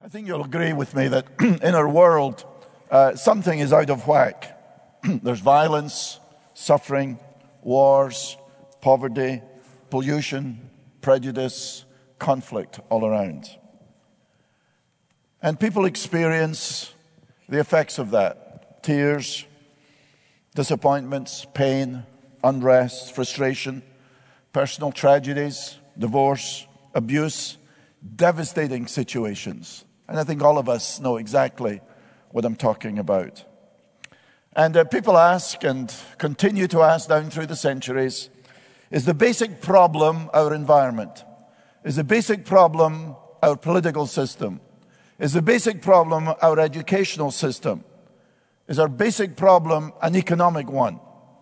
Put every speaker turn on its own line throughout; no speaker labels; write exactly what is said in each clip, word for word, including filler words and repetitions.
I think you'll agree with me that in our world, uh, something is out of whack. There's violence, suffering, wars, poverty, pollution, prejudice, conflict all around. And people experience the effects of that. Tears, disappointments, pain, unrest, frustration, personal tragedies, divorce, abuse, devastating situations. And I think all of us know exactly what I'm talking about. And uh, people ask and continue to ask down through the centuries, is the basic problem our environment? Is the basic problem our political system? Is the basic problem our educational system? Is our basic problem an economic one?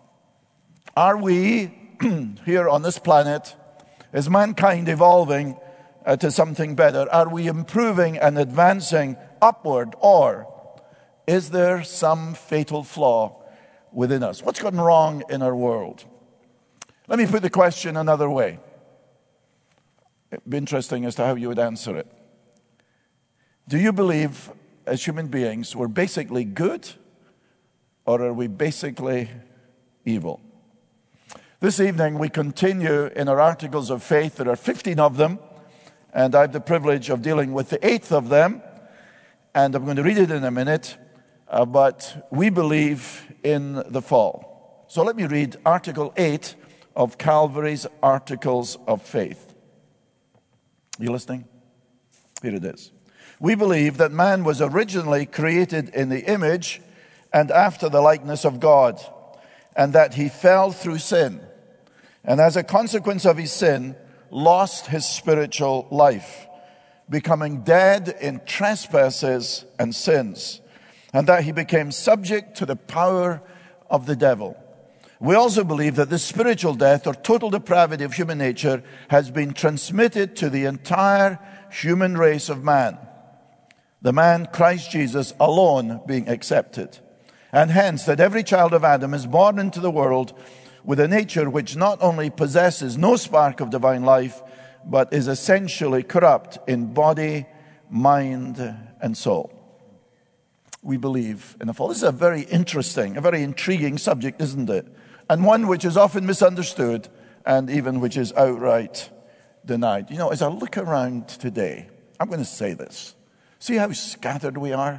Are we, here on this planet, is mankind evolving uh, to something better? Are we improving and advancing upward, or is there some fatal flaw within us? What's gone wrong in our world? Let me put the question another way. It'd be interesting as to how you would answer it. Do you believe, as human beings, we're basically good, or are we basically evil? This evening we continue in our articles of faith. There are fifteen of them, and I have the privilege of dealing with the eighth of them, and I'm going to read it in a minute, uh, but we believe in the fall. So let me read Article eight of Calvary's Articles of Faith. Are you listening? Here it is. We believe that man was originally created in the image and after the likeness of God, and that he fell through sin, and as a consequence of his sin, lost his spiritual life, becoming dead in trespasses and sins, and that he became subject to the power of the devil. We also believe that this spiritual death or total depravity of human nature has been transmitted to the entire human race of man, the man Christ Jesus alone being accepted. And hence that every child of Adam is born into the world with a nature which not only possesses no spark of divine life, but is essentially corrupt in body, mind, and soul. We believe in the fall. This is a very interesting, a very intriguing subject, isn't it? And one which is often misunderstood and even which is outright denied. You know, as I look around today, I'm going to say this. See how scattered we are?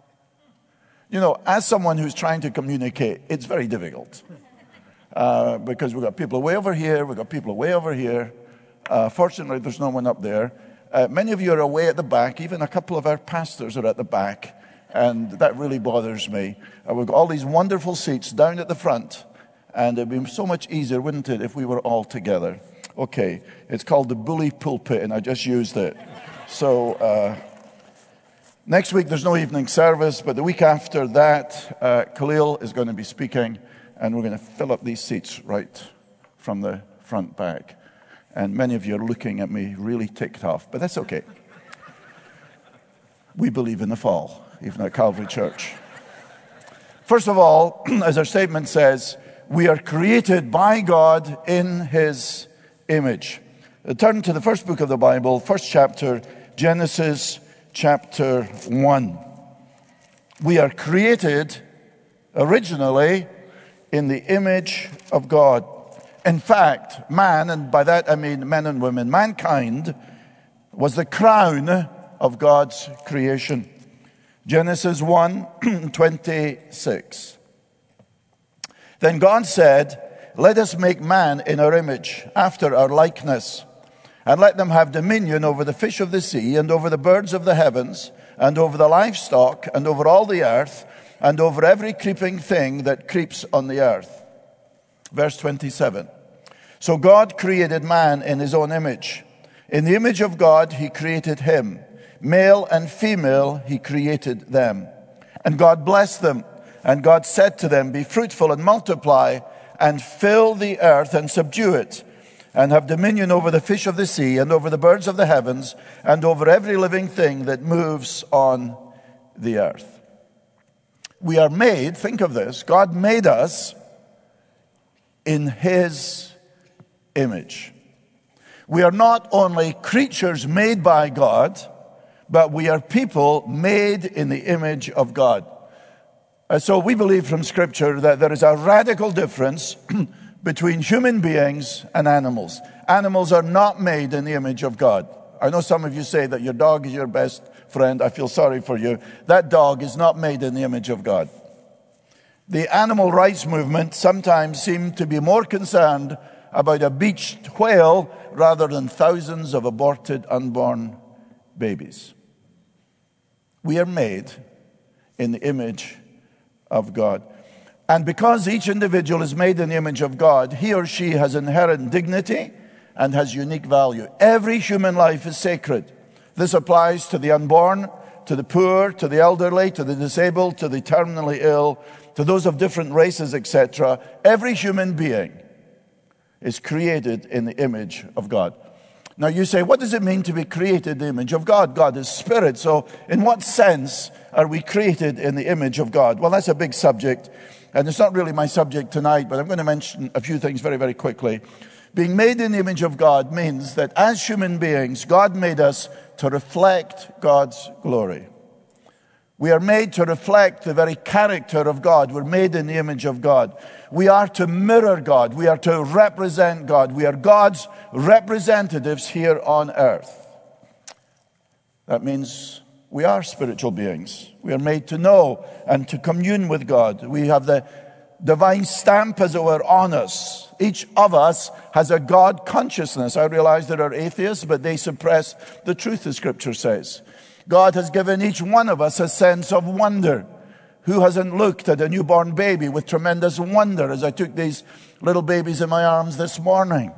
You know, as someone who's trying to communicate, it's very difficult. Uh, because we've got people way over here, we've got people way over here. Uh, fortunately, there's no one up there. Uh, many of you are away at the back. Even a couple of our pastors are at the back. And that really bothers me. Uh, we've got all these wonderful seats down at the front. And it'd be so much easier, wouldn't it, if we were all together? Okay, it's called the bully pulpit, and I just used it. So... Uh, Next week, there's no evening service, but the week after that, uh, Khalil is going to be speaking, and we're going to fill up these seats right from the front back. And many of you are looking at me really ticked off, but that's okay. We believe in the fall, even at Calvary Church. First of all, as our statement says, we are created by God in His image. Turn to the first book of the Bible, first chapter, Genesis chapter one. We are created originally in the image of God. In fact, man, and by that I mean men and women, mankind was the crown of God's creation. Genesis one twenty-six. Then God said, "Let us make man in our image, after our likeness, and let them have dominion over the fish of the sea, and over the birds of the heavens, and over the livestock, and over all the earth, and over every creeping thing that creeps on the earth." Verse twenty-seven. So God created man in His own image. In the image of God He created him. Male and female He created them. And God blessed them. And God said to them, "Be fruitful and multiply, and fill the earth and subdue it, and have dominion over the fish of the sea, and over the birds of the heavens, and over every living thing that moves on the earth." We are made, think of this, God made us in His image. We are not only creatures made by God, but we are people made in the image of God. Uh, so we believe from Scripture that there is a radical difference between human beings and animals. Animals are not made in the image of God. I know some of you say that your dog is your best friend. I feel sorry for you. That dog is not made in the image of God. The animal rights movement sometimes seem to be more concerned about a beached whale rather than thousands of aborted unborn babies. We are made in the image of God. And because each individual is made in the image of God, he or she has inherent dignity and has unique value. Every human life is sacred. This applies to the unborn, to the poor, to the elderly, to the disabled, to the terminally ill, to those of different races, et cetera. Every human being is created in the image of God. Now you say, what does it mean to be created in the image of God? God is spirit. So in what sense are we created in the image of God? Well, that's a big subject, and it's not really my subject tonight, but I'm going to mention a few things very, very quickly. Being made in the image of God means that as human beings, God made us to reflect God's glory. We are made to reflect the very character of God. We're made in the image of God. We are to mirror God. We are to represent God. We are God's representatives here on earth. That means we are spiritual beings. We are made to know and to commune with God. We have the divine stamp, as it were, on us. Each of us has a God consciousness. I realize there are atheists, but they suppress the truth, the Scripture says. God has given each one of us a sense of wonder. Who hasn't looked at a newborn baby with tremendous wonder? As I took these little babies in my arms this morning,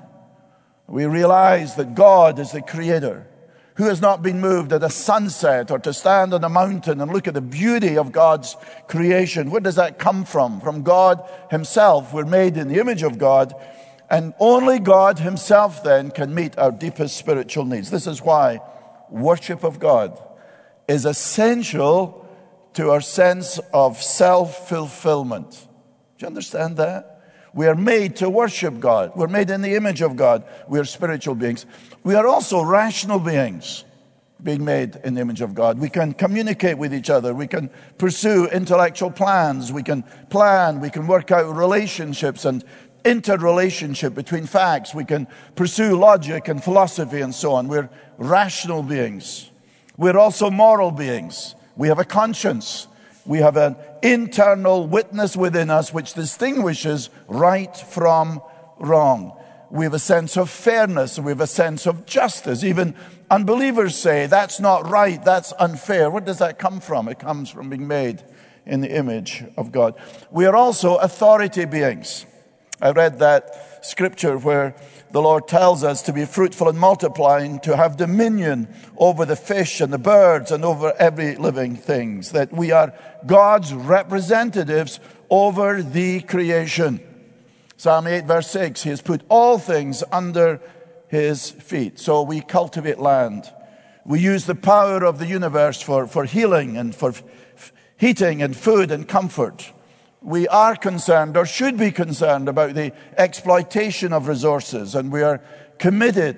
we realize that God is the creator. Who has not been moved at a sunset or to stand on a mountain and look at the beauty of God's creation? Where does that come from? From God himself. We're made in the image of God, and only God himself then can meet our deepest spiritual needs. This is why worship of God is essential to our sense of self-fulfillment. Do you understand that? We are made to worship God. We're made in the image of God. We are spiritual beings. We are also rational beings, being made in the image of God. We can communicate with each other. We can pursue intellectual plans. We can plan. We can work out relationships and interrelationship between facts. We can pursue logic and philosophy and so on. We're rational beings. We're also moral beings. We have a conscience. We have an internal witness within us which distinguishes right from wrong. We have a sense of fairness. We have a sense of justice. Even unbelievers say, that's not right, that's unfair. Where does that come from? It comes from being made in the image of God. We are also authority beings. I read that scripture where the Lord tells us to be fruitful and multiplying, to have dominion over the fish and the birds and over every living thing. That we are God's representatives over the creation. Psalm eight verse six, he has put all things under his feet. So we cultivate land. We use the power of the universe for, for healing and for f- heating and food and comfort. We are concerned, or should be concerned, about the exploitation of resources, and we are committed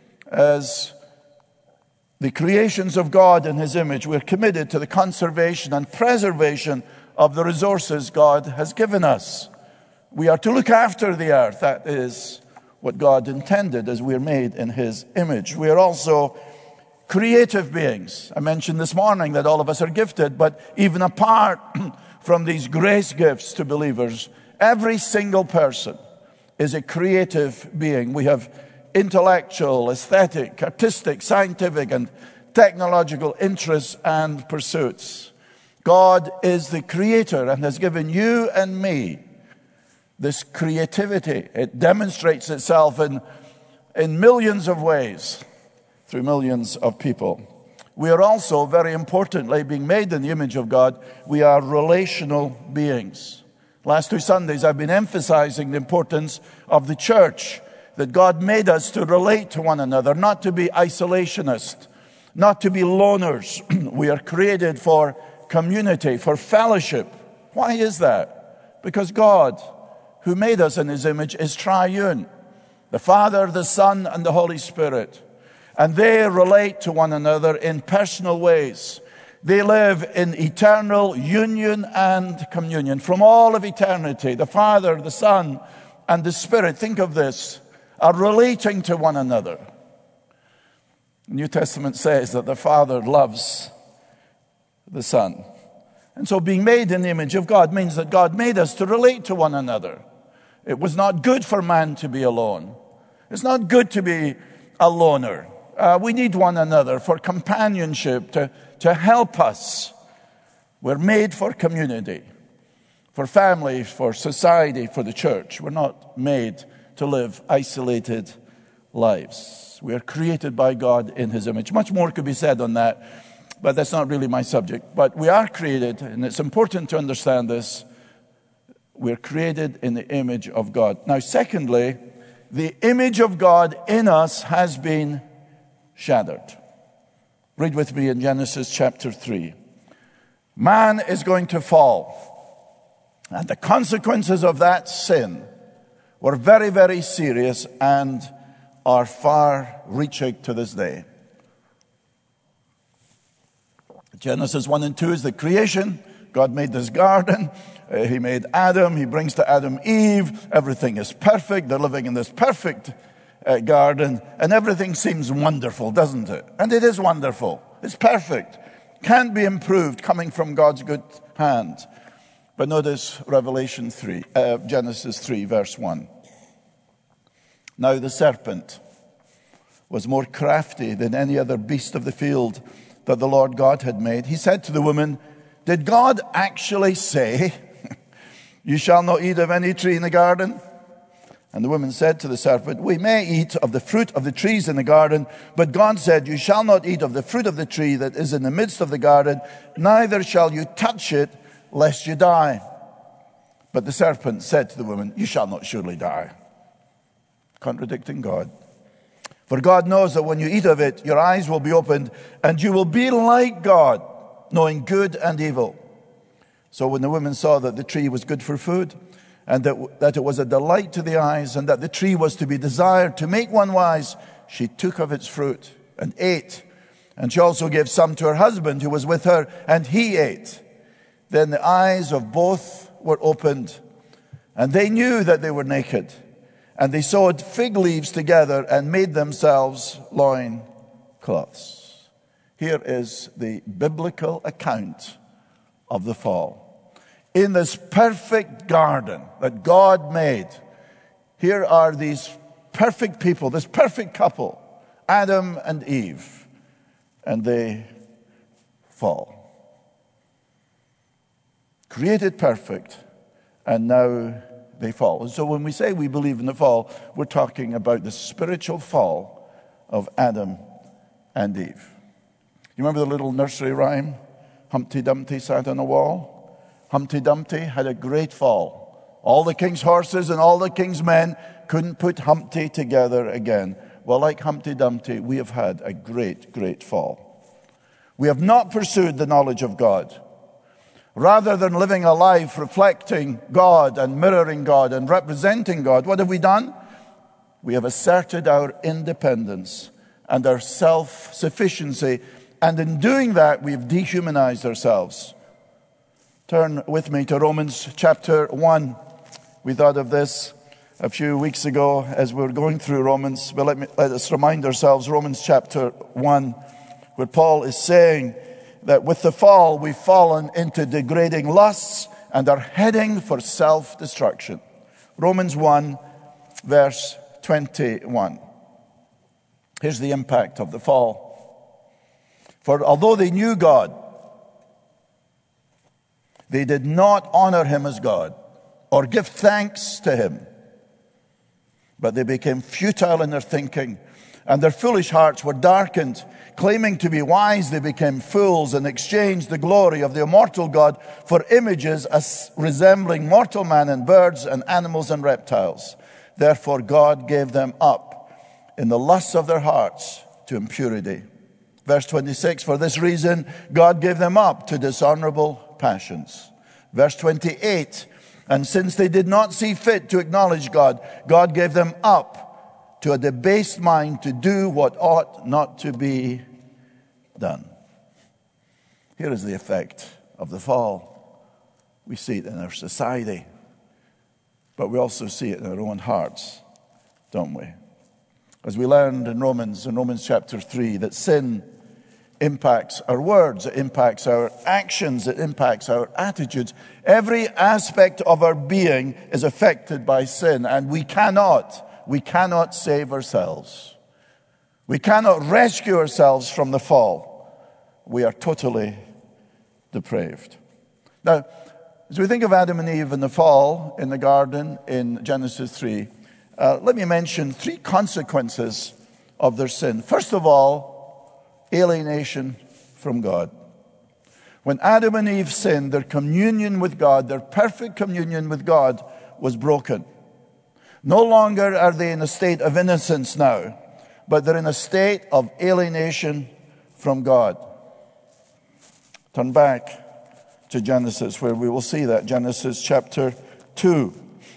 as the creations of God in his image. We're committed to the conservation and preservation of the resources God has given us. We are to look after the earth. That is what God intended, as we are made in his image. We are also creative beings. I mentioned this morning that all of us are gifted, but even apart from these grace gifts to believers, every single person is a creative being. We have intellectual, aesthetic, artistic, scientific, and technological interests and pursuits. God is the creator and has given you and me this creativity. It demonstrates itself in, in millions of ways through millions of people. We are also, very importantly, being made in the image of God, we are relational beings. Last two Sundays, I've been emphasizing the importance of the church, that God made us to relate to one another, not to be isolationist, not to be loners. We are created for community, for fellowship. Why is that? Because God, who made us in his image, is triune. The Father, the Son, and the Holy Spirit. And they relate to one another in personal ways. They live in eternal union and communion. From all of eternity, the Father, the Son, and the Spirit, think of this, are relating to one another. The New Testament says that the Father loves the Son. And so being made in the image of God means that God made us to relate to one another. It was not good for man to be alone. It's not good to be a loner. Uh, we need one another for companionship, to, to help us. We're made for community, for family, for society, for the church. We're not made to live isolated lives. We are created by God in His image. Much more could be said on that, but that's not really my subject. But we are created, and it's important to understand this. We're created in the image of God. Now, secondly, the image of God in us has been shattered. Read with me in Genesis chapter three. Man is going to fall, and the consequences of that sin were very, very serious and are far-reaching to this day. Genesis one and two is the creation. God made this garden. Uh, he made Adam. He brings to Adam Eve. Everything is perfect. They're living in this perfect uh, garden. And everything seems wonderful, doesn't it? And it is wonderful. It's perfect. Can't be improved, coming from God's good hand. But notice Revelation three, uh, Genesis three, verse one. Now the serpent was more crafty than any other beast of the field that the Lord God had made. He said to the woman, "Did God actually say, 'You shall not eat of any tree in the garden'?" And the woman said to the serpent, "We may eat of the fruit of the trees in the garden, but God said, 'You shall not eat of the fruit of the tree that is in the midst of the garden, neither shall you touch it, lest you die.' But the serpent said to the woman, 'You shall not surely die.'" Contradicting God. "For God knows that when you eat of it, your eyes will be opened, and you will be like God, knowing good and evil." So when the woman saw that the tree was good for food, and that, that it was a delight to the eyes, and that the tree was to be desired to make one wise, she took of its fruit and ate. And she also gave some to her husband who was with her, and he ate. Then the eyes of both were opened, and they knew that they were naked. And they sewed fig leaves together and made themselves loin cloths. Here is the biblical account of the fall. In this perfect garden that God made, here are these perfect people, this perfect couple, Adam and Eve, and they fall. Created perfect, and now they fall. And so when we say we believe in the fall, we're talking about the spiritual fall of Adam and Eve. You remember the little nursery rhyme? Humpty Dumpty sat on a wall. Humpty Dumpty had a great fall. All the king's horses and all the king's men couldn't put Humpty together again. Well, like Humpty Dumpty, we have had a great, great fall. We have not pursued the knowledge of God. Rather than living a life reflecting God and mirroring God and representing God, what have we done? We have asserted our independence and our self-sufficiency, and in doing that, we've dehumanized ourselves. Turn with me to Romans chapter one. We thought of this a few weeks ago as we were going through Romans, but let, me, let us remind ourselves, Romans chapter one, where Paul is saying that with the fall, we've fallen into degrading lusts and are heading for self-destruction. Romans one, verse twenty-one. Here's the impact of the fall. For although they knew God, they did not honor him as God or give thanks to him, but they became futile in their thinking, and their foolish hearts were darkened. Claiming to be wise, they became fools and exchanged the glory of the immortal God for images as resembling mortal man and birds and animals and reptiles. Therefore God gave them up in the lusts of their hearts to impurity. Verse twenty-six, for this reason God gave them up to dishonorable passions. Verse twenty-eight, and since they did not see fit to acknowledge God, God gave them up to a debased mind to do what ought not to be done. Here is the effect of the fall. We see it in our society, but we also see it in our own hearts, don't we? As we learned in Romans, in Romans chapter three, that sin impacts our words, it impacts our actions, it impacts our attitudes. Every aspect of our being is affected by sin, and we cannot, we cannot save ourselves. We cannot rescue ourselves from the fall. We are totally depraved. Now, as we think of Adam and Eve and the fall in the garden in Genesis three, uh, let me mention three consequences of their sin. First of all, alienation from God. When Adam and Eve sinned, their communion with God, their perfect communion with God, was broken. No longer are they in a state of innocence now, but they're in a state of alienation from God. Turn back to Genesis, where we will see that. Genesis chapter two.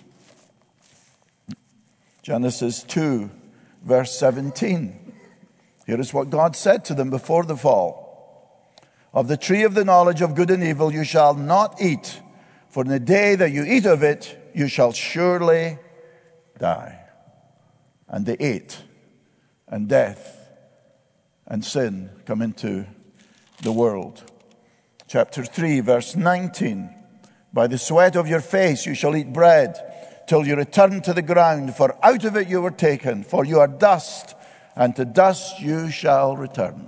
Genesis two, verse seventeen. Here is what God said to them before the fall. Of the tree of the knowledge of good and evil you shall not eat, for in the day that you eat of it, you shall surely die. And they ate, and death and sin come into the world. Chapter three, verse nineteen. By the sweat of your face you shall eat bread, till you return to the ground, for out of it you were taken, for you are dust, and to dust you shall return.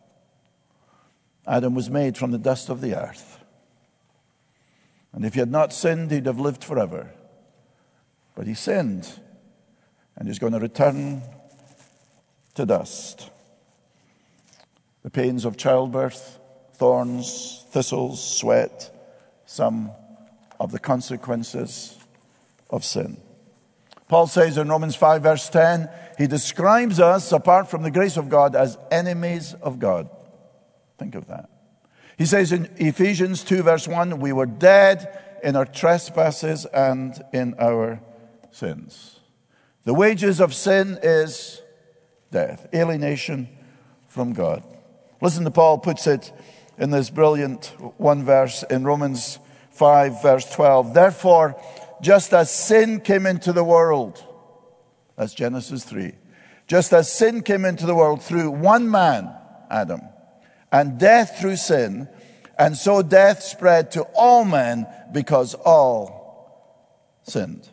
Adam was made from the dust of the earth. And if he had not sinned, he'd have lived forever. But he sinned, and he's going to return to dust. The pains of childbirth, thorns, thistles, sweat, some of the consequences of sin. Paul says in Romans five, verse ten, he describes us, apart from the grace of God, as enemies of God. Think of that. He says in Ephesians two, verse one, we were dead in our trespasses and in our sins. The wages of sin is death, alienation from God. Listen to Paul puts it in this brilliant one verse in Romans five, verse twelve. Therefore, just as sin came into the world, that's Genesis three. Just as sin came into the world through one man, Adam, and death through sin, and so death spread to all men because all sinned.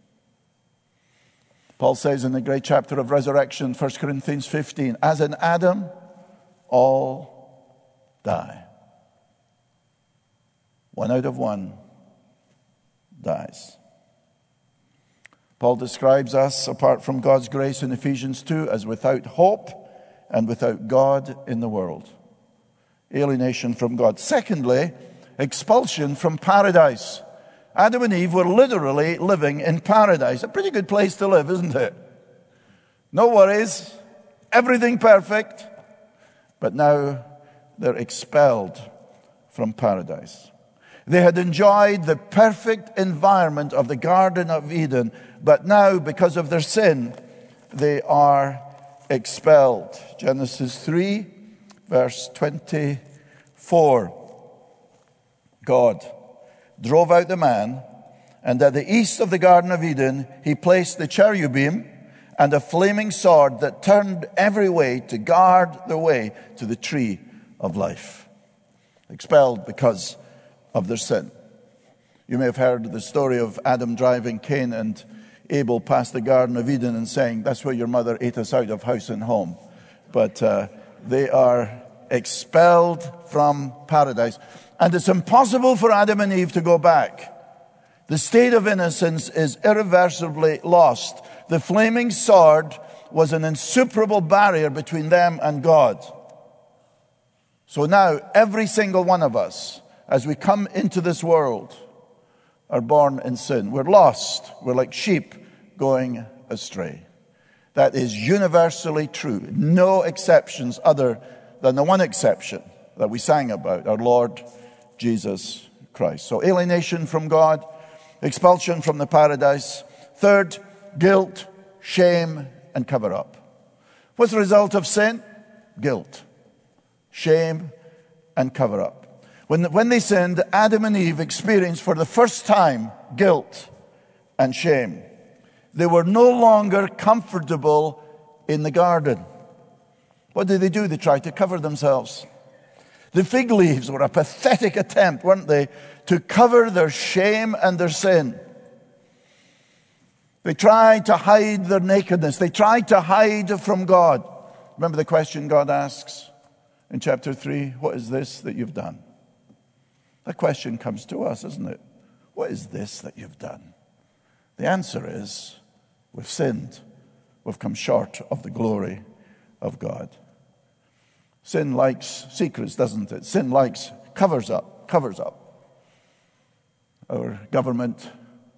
Paul says in the great chapter of resurrection, First Corinthians fifteen, as in Adam, all die. One out of one dies. Paul describes us, apart from God's grace in Ephesians two, as without hope and without God in the world. Alienation from God. Secondly, expulsion from paradise. Adam and Eve were literally living in paradise. A pretty good place to live, isn't it? No worries, everything perfect. But now they're expelled from paradise. They had enjoyed the perfect environment of the Garden of Eden, but now, because of their sin, they are expelled. Genesis three, verse twenty-four. God drove out the man, and at the east of the Garden of Eden, he placed the cherubim and a flaming sword that turned every way to guard the way to the tree of life. Expelled because of their sin. You may have heard the story of Adam driving Cain and Abel past the Garden of Eden and saying, that's where your mother ate us out of house and home. But uh, they are expelled from paradise. And it's impossible for Adam and Eve to go back. The state of innocence is irreversibly lost. The flaming sword was an insuperable barrier between them and God. So now, every single one of us, as we come into this world, are born in sin. We're lost. We're like sheep going astray. That is universally true. No exceptions other than the one exception that we sang about, our Lord Jesus Christ. So alienation from God, expulsion from the paradise. Third, guilt, shame, and cover up. What's the result of sin? Guilt, shame, and cover up. When, when they sinned, Adam and Eve experienced for the first time guilt and shame. They were no longer comfortable in the garden. What did they do? They tried to cover themselves. The fig leaves were a pathetic attempt, weren't they, to cover their shame and their sin. They tried to hide their nakedness. They tried to hide from God. Remember the question God asks in chapter three? What is this that you've done? That question comes to us, isn't it? What is this that you've done? The answer is, we've sinned. We've come short of the glory of God. Sin likes secrets, doesn't it? Sin likes, covers up, covers up. Our government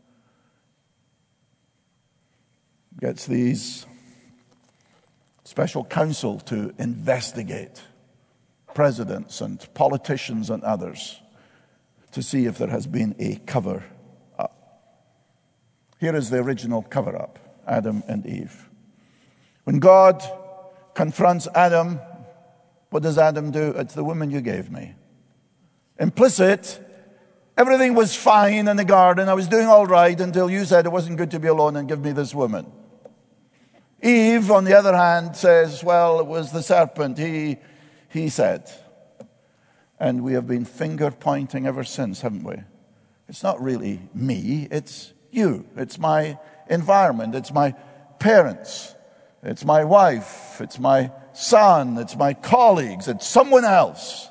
gets these special counsel to investigate presidents and politicians and others to see if there has been a cover up. Here is the original cover up, Adam and Eve. When God confronts Adam, what does Adam do? It's the woman you gave me. Implicit, everything was fine in the garden. I was doing all right until you said it wasn't good to be alone and give me this woman. Eve, on the other hand, says, well, it was the serpent. He, he said. And we have been finger pointing ever since, haven't we? It's not really me. It's you. It's my environment. It's my parents. It's my wife. It's my son. It's my colleagues. It's someone else.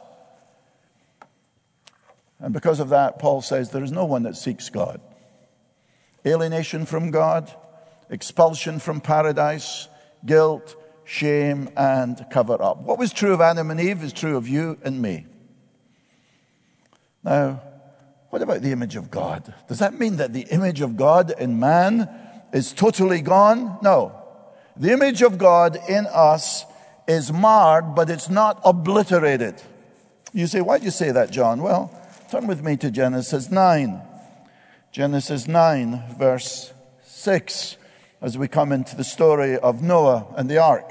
And because of that, Paul says there is no one that seeks God. Alienation from God, expulsion from paradise, guilt, shame, and cover up. What was true of Adam and Eve is true of you and me. Now, what about the image of God? Does that mean that the image of God in man is totally gone? No. The image of God in us is marred, but it's not obliterated. You say, why do you say that, John? Well, turn with me to Genesis nine. Genesis nine, verse six, as we come into the story of Noah and the ark.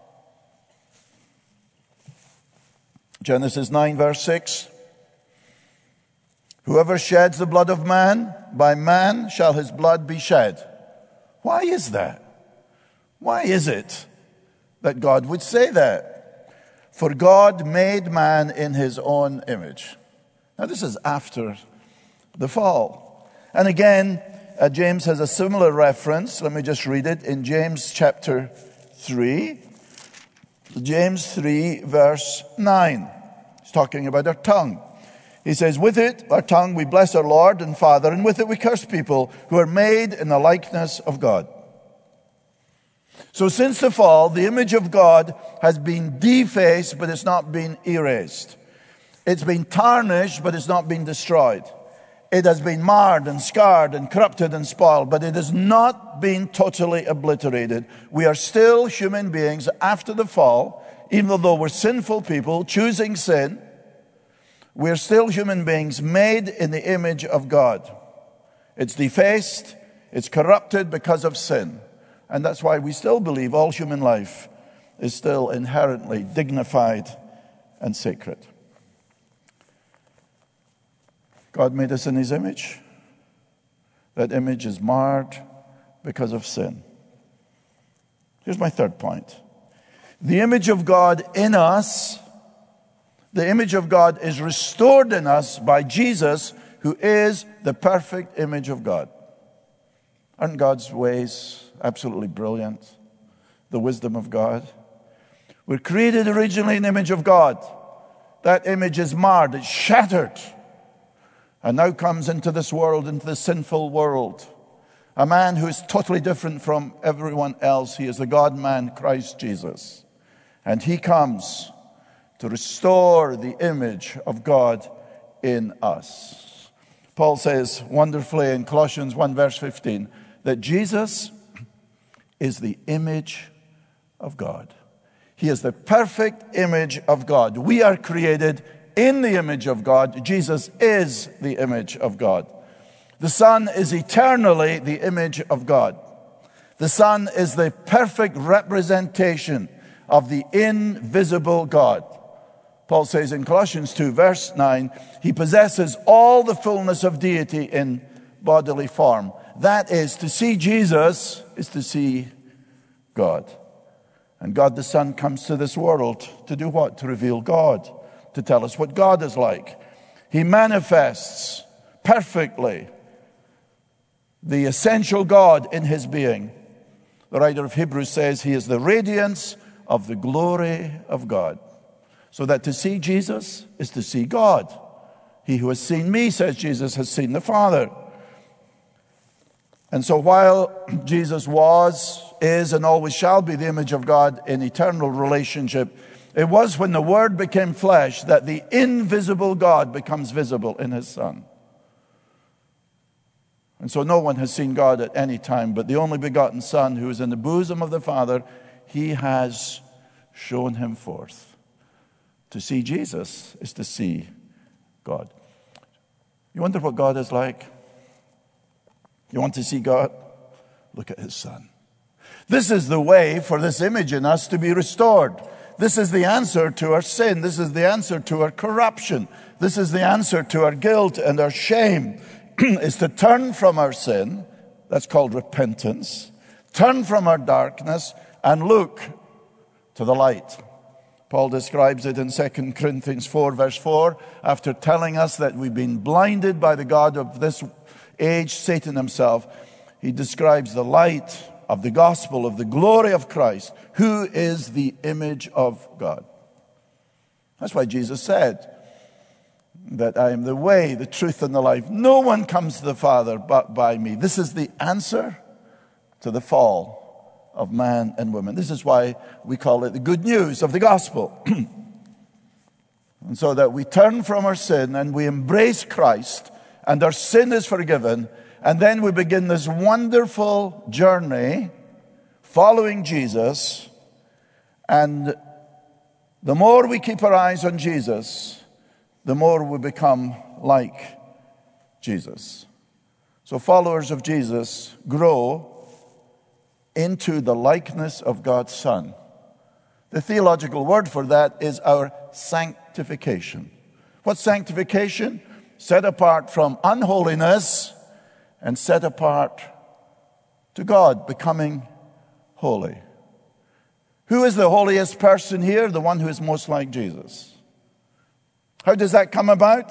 Genesis nine, verse six. Whoever sheds the blood of man, by man shall his blood be shed. Why is that? Why is it that God would say that? For God made man in his own image. Now this is after the fall. And again, uh, James has a similar reference. Let me just read it in James chapter three. James three, verse nine. He's talking about our tongue. He says, with it, our tongue, we bless our Lord and Father, and with it we curse people who are made in the likeness of God. So since the fall, the image of God has been defaced, but it's not been erased. It's been tarnished, but it's not been destroyed. It has been marred and scarred and corrupted and spoiled, but it has not been totally obliterated. We are still human beings after the fall, even though we're sinful people choosing sin. We're still human beings made in the image of God. It's defaced, it's corrupted because of sin. And that's why we still believe all human life is still inherently dignified and sacred. God made us in his image. That image is marred because of sin. Here's my third point. The image of God in us, the image of God is restored in us by Jesus, who is the perfect image of God. Aren't God's ways absolutely brilliant? The wisdom of God. We're created originally in the image of God. That image is marred, it's shattered, and now comes into this world, into the sinful world. A man who is totally different from everyone else. He is the God-man, Christ Jesus. And he comes to restore the image of God in us. Paul says wonderfully in Colossians one verse fifteen that Jesus is the image of God. He is the perfect image of God. We are created in the image of God. Jesus is the image of God. The Son is eternally the image of God. The Son is the perfect representation of the invisible God. Paul says in Colossians two, verse nine, he possesses all the fullness of deity in bodily form. That is, to see Jesus is to see God. And God the Son comes to this world to do what? To reveal God, to tell us what God is like. He manifests perfectly the essential God in his being. The writer of Hebrews says he is the radiance of the glory of God. So that to see Jesus is to see God. He who has seen me, says Jesus, has seen the Father. And so while Jesus was, is, and always shall be the image of God in eternal relationship, it was when the Word became flesh that the invisible God becomes visible in his Son. And so no one has seen God at any time, but the only begotten Son who is in the bosom of the Father, he has shown him forth. To see Jesus is to see God. You wonder what God is like? You want to see God? Look at his Son. This is the way for this image in us to be restored. This is the answer to our sin. This is the answer to our corruption. This is the answer to our guilt and our shame. Is to turn from our sin. That's called repentance. Turn from our darkness and look to the light. Paul describes it in Second Corinthians four, verse four, after telling us that we've been blinded by the god of this age, Satan himself. He describes the light of the gospel of the glory of Christ, who is the image of God. That's why Jesus said that I am the way, the truth, and the life. No one comes to the Father but by me. This is the answer to the fall of man and woman. This is why we call it the good news of the gospel. And so that we turn from our sin and we embrace Christ and our sin is forgiven, and then we begin this wonderful journey following Jesus. And the more we keep our eyes on Jesus, the more we become like Jesus. So followers of Jesus grow into the likeness of God's Son. The theological word for that is our sanctification. What's sanctification? Set apart from unholiness and set apart to God, becoming holy. Who is the holiest person here? The one who is most like Jesus. How does that come about?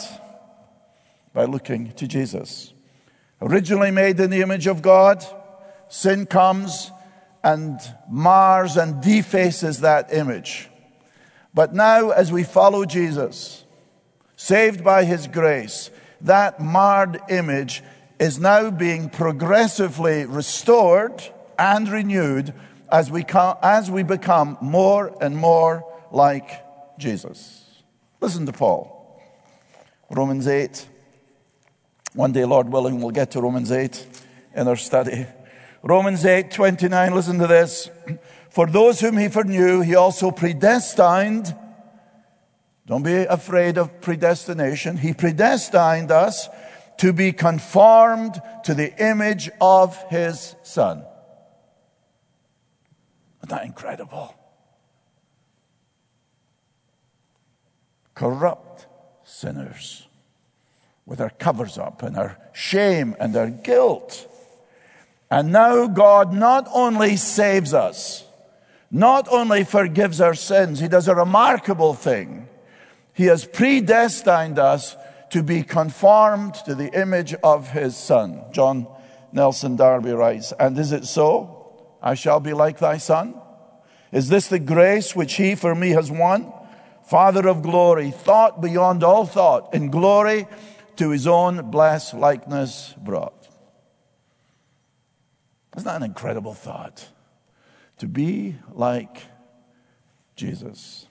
By looking to Jesus. Originally made in the image of God, sin comes and mars and defaces that image. But now, as we follow Jesus, saved by his grace, that marred image is now being progressively restored and renewed as we come, as we become more and more like Jesus. Listen to Paul. Romans eight. One day, Lord willing, we'll get to Romans eight in our study. Romans eight twenty-nine, listen to this. For those whom he foreknew, he also predestined. Don't be afraid of predestination. He predestined us to be conformed to the image of his Son. Isn't that incredible? Corrupt sinners with our covers up and our shame and our guilt. And now God not only saves us, not only forgives our sins, he does a remarkable thing. He has predestined us to be conformed to the image of his Son. John Nelson Darby writes, and is it so? I shall be like thy Son. Is this the grace which he for me has won? Father of glory, thought beyond all thought, in glory to his own blessed likeness brought. Isn't that an incredible thought? To be like Jesus.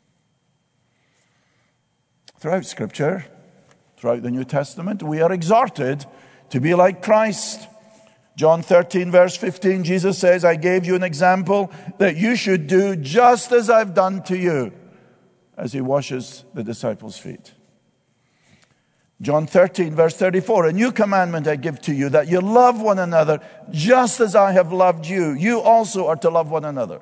Throughout Scripture, throughout the New Testament, we are exhorted to be like Christ. John thirteen, verse fifteen, Jesus says, I gave you an example that you should do just as I've done to you, as he washes the disciples' feet. John thirteen, verse thirty-four, a new commandment I give to you, that you love one another just as I have loved you. You also are to love one another.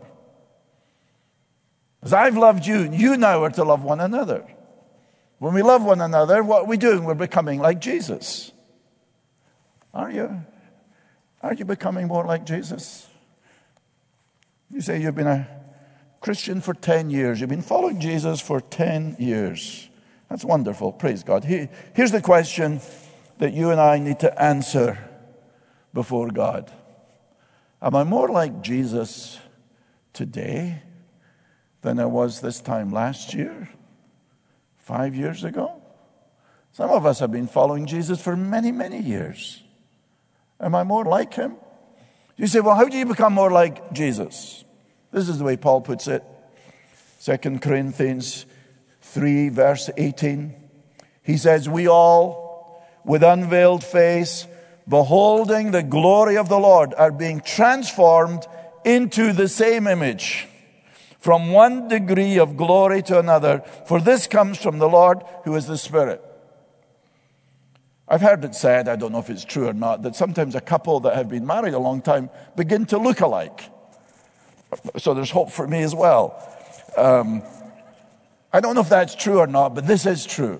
As I've loved you, you now are to love one another. When we love one another, what are we doing? We're becoming like Jesus. Are you? Are you becoming more like Jesus? You say you've been a Christian for ten years. You've been following Jesus for ten years. That's wonderful. Praise God. Here's the question that you and I need to answer before God. Am I more like Jesus today than I was this time last year? Five years ago? Some of us have been following Jesus for many, many years. Am I more like him? You say, well, how do you become more like Jesus? This is the way Paul puts it. Second Corinthians three, verse eighteen. He says, we all, with unveiled face, beholding the glory of the Lord, are being transformed into the same image, from one degree of glory to another, for this comes from the Lord, who is the Spirit. I've heard it said, I don't know if it's true or not, that sometimes a couple that have been married a long time begin to look alike. So there's hope for me as well. Um, I don't know if that's true or not, but this is true.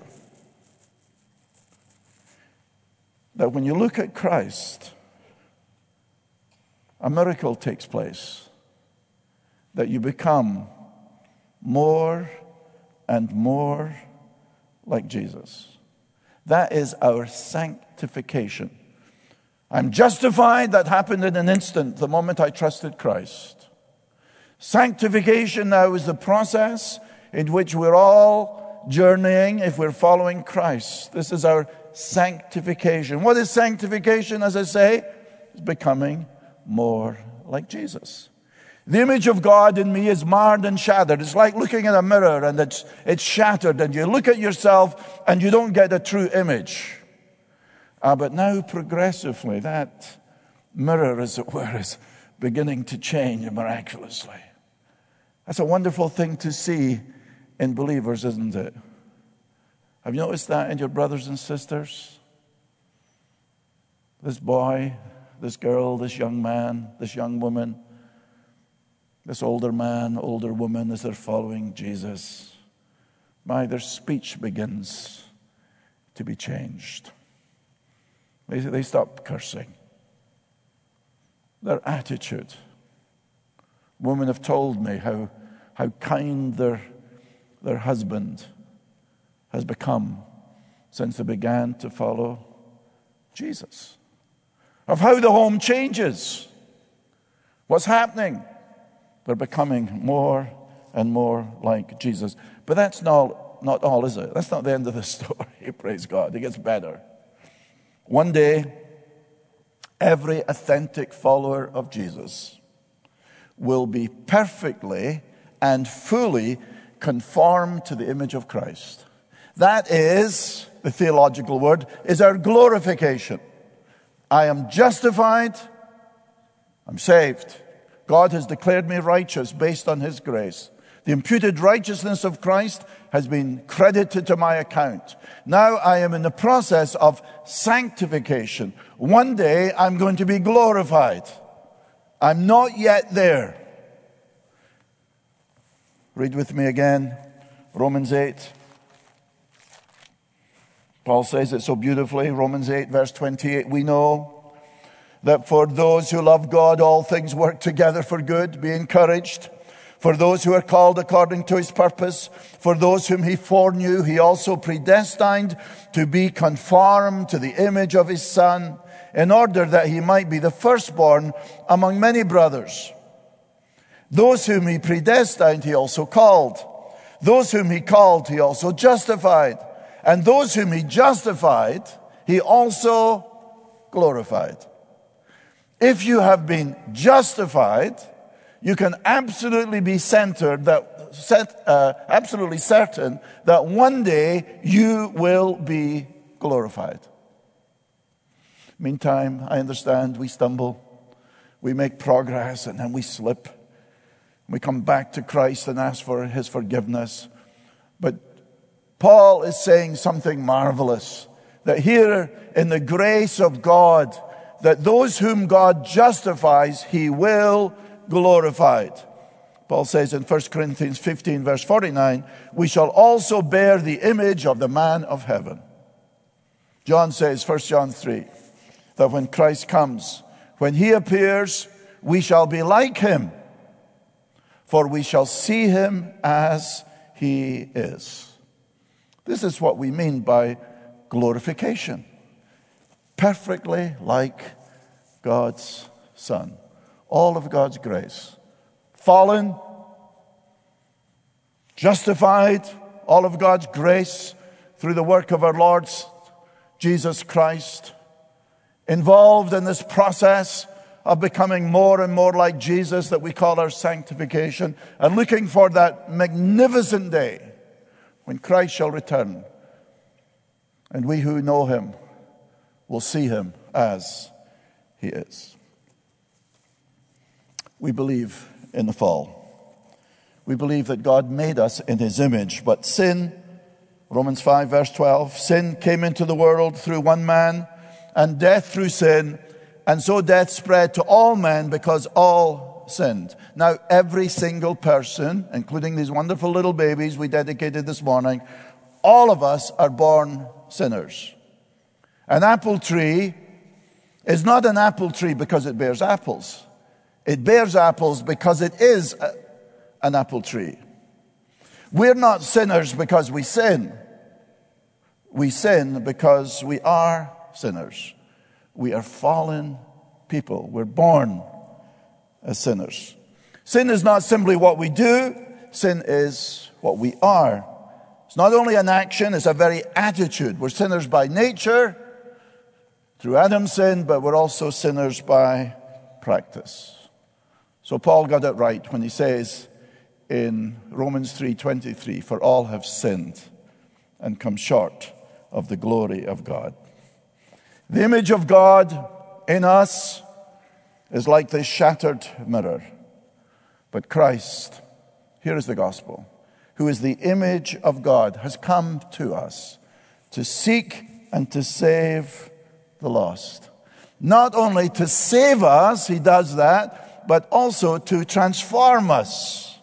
That when you look at Christ, a miracle takes place. That you become more and more like Jesus. That is our sanctification. I'm justified. That happened in an instant, the moment I trusted Christ. Sanctification now is the process in which we're all journeying if we're following Christ. This is our sanctification. What is sanctification, as I say? It's becoming more like Jesus. The image of God in me is marred and shattered. It's like looking at a mirror and it's, it's shattered, and you look at yourself and you don't get a true image. Uh, but now progressively that mirror, as it were, is beginning to change miraculously. That's a wonderful thing to see in believers, isn't it? Have you noticed that in your brothers and sisters? This boy, this girl, this young man, this young woman, this older man, older woman, as they're following Jesus, my, their speech begins to be changed. They, they stop cursing. Their attitude. Women have told me how, how kind their, their husband has become since they began to follow Jesus. Of how the home changes. What's happening? They're becoming more and more like Jesus. But that's not, not all, is it? That's not the end of the story. Praise God. It gets better. One day, every authentic follower of Jesus will be perfectly and fully conformed to the image of Christ. That is, the theological word, is our glorification. I am justified. I'm saved. God has declared me righteous based on his grace. The imputed righteousness of Christ has been credited to my account. Now I am in the process of sanctification. One day I'm going to be glorified. I'm not yet there. Read with me again, Romans eight. Paul says it so beautifully, Romans eight, verse twenty-eight. We know that for those who love God, all things work together for good. Be encouraged. For those who are called according to his purpose, for those whom he foreknew, he also predestined to be conformed to the image of his Son, in order that he might be the firstborn among many brothers. Those whom he predestined, he also called. Those whom he called, he also justified. And those whom he justified, he also glorified. If you have been justified, you can absolutely be centered, that set, uh, absolutely certain that one day you will be glorified. Meantime, I understand we stumble, we make progress, and then we slip. We come back to Christ and ask for his forgiveness. But Paul is saying something marvelous that here in the grace of God, that those whom God justifies, he will glorify. Paul says in First Corinthians fifteen, verse forty-nine, we shall also bear the image of the man of heaven. John says, First John three, that when Christ comes, when he appears, we shall be like him, for we shall see him as he is. This is what we mean by glorification. Perfectly like God's Son. All of God's grace. Fallen, justified, all of God's grace through the work of our Lord Jesus Christ. Involved in this process of becoming more and more like Jesus that we call our sanctification, and looking for that magnificent day when Christ shall return, and we who know him will see him as he is. We believe in the fall. We believe that God made us in his image, but sin, Romans five verse twelve, sin came into the world through one man, and death through sin, and so death spread to all men because all sinned. Now, every single person, including these wonderful little babies we dedicated this morning, all of us are born sinners. An apple tree is not an apple tree because it bears apples. It bears apples because it is a, an apple tree. We're not sinners because we sin. We sin because we are sinners. We are fallen people. We're born as sinners. Sin is not simply what we do. Sin is what we are. It's not only an action, it's a very attitude. We're sinners by nature through Adam's sin, but we're also sinners by practice. So Paul got it right when he says in Romans three twenty-three, for all have sinned and come short of the glory of God. The image of God in us is like this shattered mirror. But Christ, here is the gospel, who is the image of God, has come to us to seek and to save the lost. Not only to save us, he does that, but also to transform us.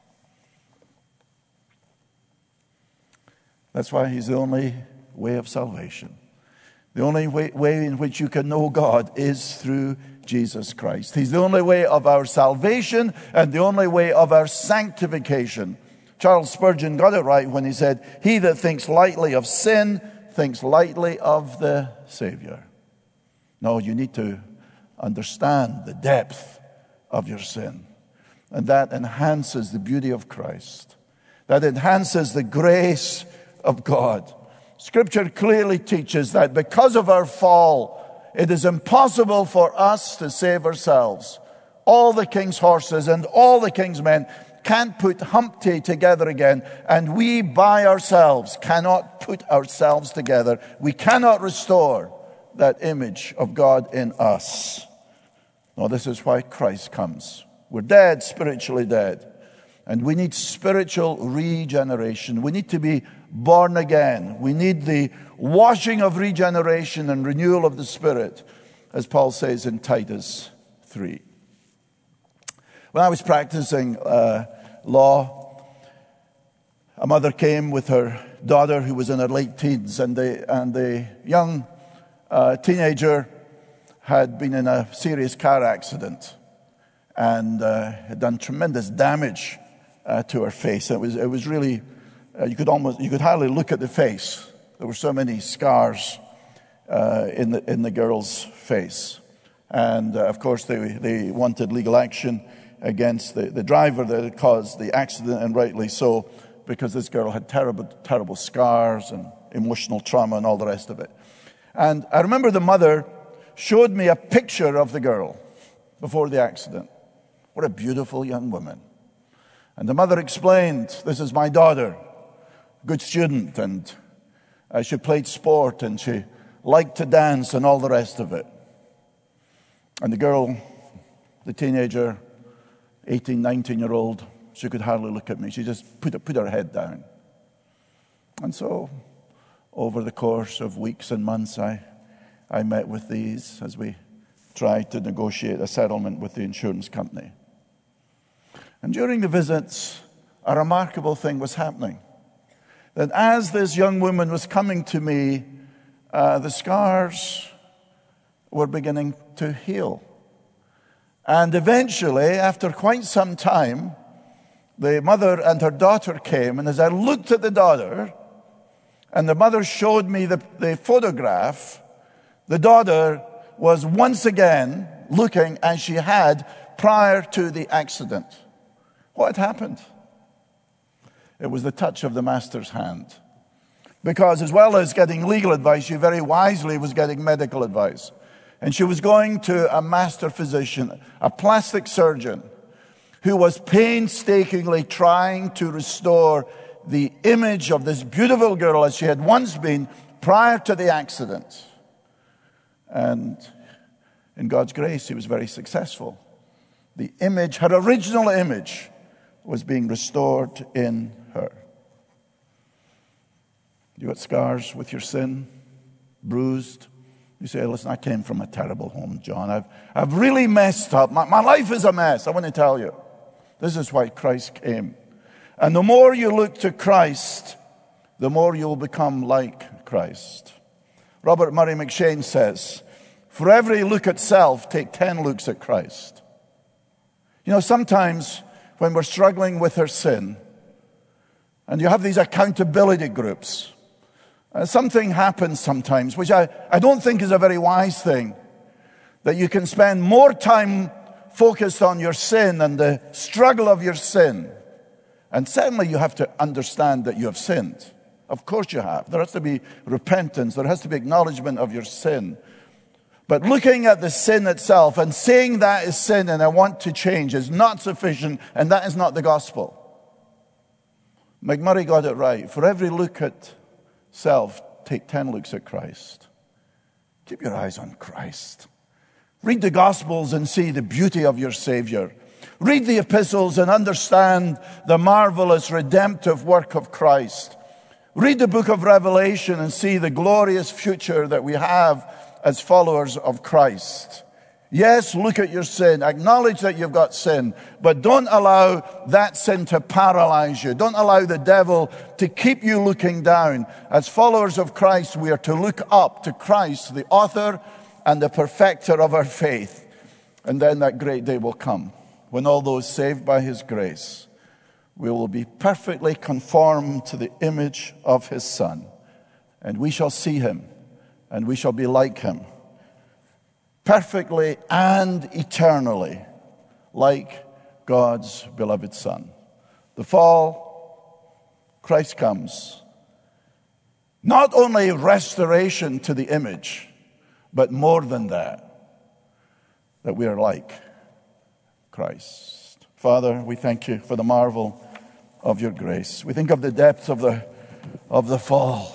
That's why he's the only way of salvation. The only way, way in which you can know God is through Jesus Christ. He's the only way of our salvation and the only way of our sanctification. Charles Spurgeon got it right when he said, he that thinks lightly of sin thinks lightly of the Savior. No, you need to understand the depth of your sin. And that enhances the beauty of Christ. That enhances the grace of God. Scripture clearly teaches that because of our fall, it is impossible for us to save ourselves. All the king's horses and all the king's men can't put Humpty together again, and we by ourselves cannot put ourselves together. We cannot restore that image of God in us. No, this is why Christ comes. We're dead, spiritually dead. And we need spiritual regeneration. We need to be born again. We need the washing of regeneration and renewal of the Spirit, as Paul says in Titus three. When I was practicing uh, law, a mother came with her daughter who was in her late teens, and the, and the young uh, teenager had been in a serious car accident and uh, had done tremendous damage uh, to her face. It was, it was really, uh, you could almost, you could hardly look at the face. There were so many scars uh, in the in the girl's face, and uh, of course they they wanted legal action against the, the driver that had caused the accident, and rightly so, because this girl had terrible terrible scars and emotional trauma and all the rest of it. And I remember the mother showed me a picture of the girl before the accident. What a beautiful young woman. And the mother explained, this is my daughter, good student, and uh, she played sport and she liked to dance and all the rest of it. And the girl, the teenager, eighteen, nineteen-year-old, she could hardly look at me. She just put, put her head down. And so over the course of weeks and months, I, I met with these as we tried to negotiate a settlement with the insurance company. And during the visits, a remarkable thing was happening. That as this young woman was coming to me, uh, the scars were beginning to heal. And eventually, after quite some time, the mother and her daughter came, and as I looked at the daughter, and the mother showed me the, the photograph, the daughter was once again looking as she had prior to the accident. What had happened? It was the touch of the Master's hand. Because as well as getting legal advice, she very wisely was getting medical advice. And she was going to a master physician, a plastic surgeon, who was painstakingly trying to restore the image of this beautiful girl as she had once been prior to the accident. And in God's grace, he was very successful. The image, her original image, was being restored in her. You got scars with your sin, bruised. You say, listen, I came from a terrible home, John. I've, I've really messed up. My, my life is a mess. I want to tell you. This is why Christ came. And the more you look to Christ, the more you will become like Christ. Robert Murray McShane says, for every look at self, take ten looks at Christ. You know, sometimes when we're struggling with our sin, and you have these accountability groups, uh, something happens sometimes, which I, I don't think is a very wise thing, that you can spend more time focused on your sin and the struggle of your sin. And certainly you have to understand that you have sinned. Of course you have. There has to be repentance. There has to be acknowledgement of your sin. But looking at the sin itself and saying that is sin and I want to change is not sufficient, and that is not the gospel. McMurray got it right. For every look at self, take ten looks at Christ. Keep your eyes on Christ. Read the Gospels and see the beauty of your Savior. Read the epistles and understand the marvelous redemptive work of Christ. Read the book of Revelation and see the glorious future that we have as followers of Christ. Yes, look at your sin. Acknowledge that you've got sin. But don't allow that sin to paralyze you. Don't allow the devil to keep you looking down. As followers of Christ, we are to look up to Christ, the author and the perfecter of our faith. And then that great day will come, when all those saved by his grace we will be perfectly conformed to the image of his Son. And we shall see him, and we shall be like him, perfectly and eternally, like God's beloved Son. The fall, Christ comes. Not only restoration to the image, but more than that, that we are like Christ. Father, we thank you for the marvel of your grace. We think of the depth of the, of the fall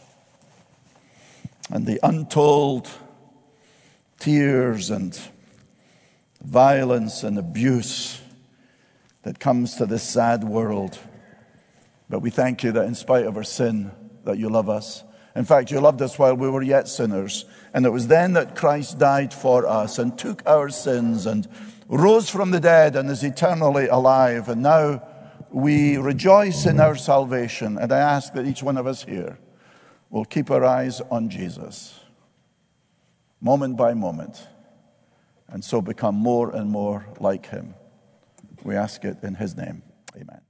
and the untold tears and violence and abuse that comes to this sad world. But we thank you that in spite of our sin, that you love us. In fact, you loved us while we were yet sinners. And it was then that Christ died for us and took our sins and rose from the dead and is eternally alive. And now we rejoice in our salvation. And I ask that each one of us here will keep our eyes on Jesus, moment by moment, and so become more and more like him. We ask it in his name. Amen.